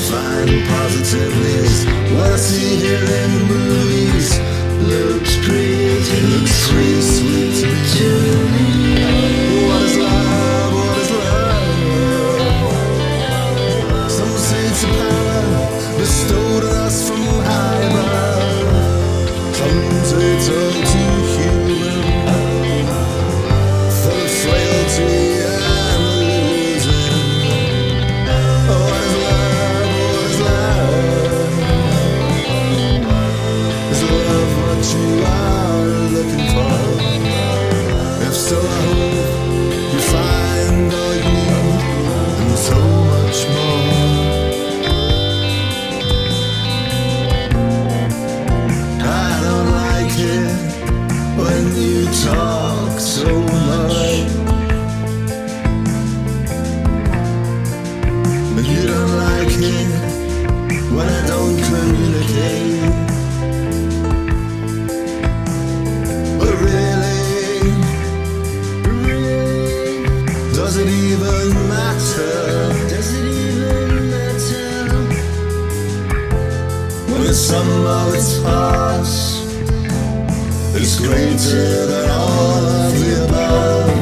define positively is what I see here in the movies. Looks pretty, looks sweet to me. What is love? What is love? Some say it's a power bestowed on us from high above. Some say it's all too human, full of frailty and illusion. What is love? What is love? Is love what you are looking for? If so, I hope you find all you need and so much more. I don't like it when you talk so much, and you don't like it when I don't communicate. But really, does it even matter? Does it even matter when the sum of its parts is greater than all of the above?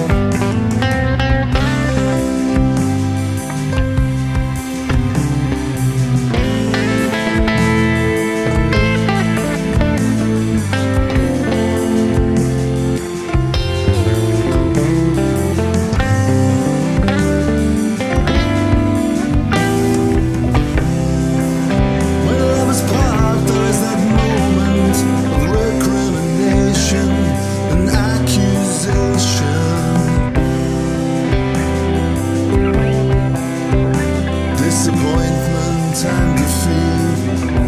When love is part, there is that moment of recrimination and accusation. Disappointment and defeat.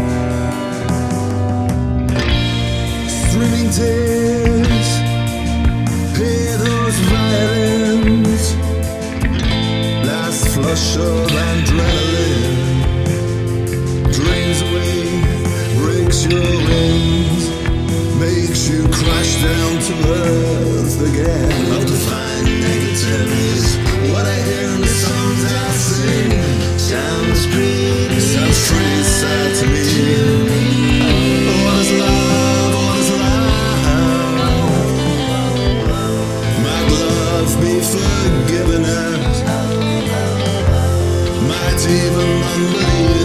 Streaming tears, hear those violins. Last flush of adrenaline drains away, breaks your wings, makes you crash down to earth again. Love to find negative is what I hear in the songs I sing. Sounds pretty sad to me. What is love? What is love? Might love be forgiven us? Might even unbelief